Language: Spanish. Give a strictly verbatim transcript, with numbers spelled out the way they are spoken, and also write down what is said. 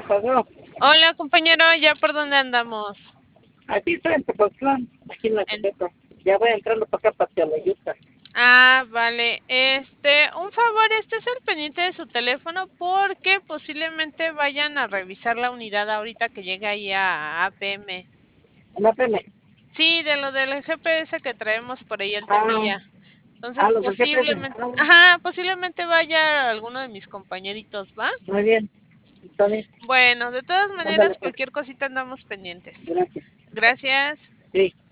pasó? Hola, compañero, ¿ya por dónde andamos? Aquí estoy en Tepoztlán, aquí en la En- caseta. Ya voy entrando para acá, para Teoloyuca. Ah, vale. Este, un favor, estés al pendiente de su teléfono porque posiblemente vayan a revisar la unidad ahorita que llegue ahí a A P M. No, espérame. Sí, de lo del G P S que traemos por ahí el Ah, temilla. ah, Entonces, los del G P S. posiblemente, Ah, ajá, posiblemente vaya alguno de mis compañeritos, ¿va? muy bien. Está bien. Bueno, de todas Ándale, maneras, pues. cualquier cosita andamos pendientes. Gracias. Gracias. Sí.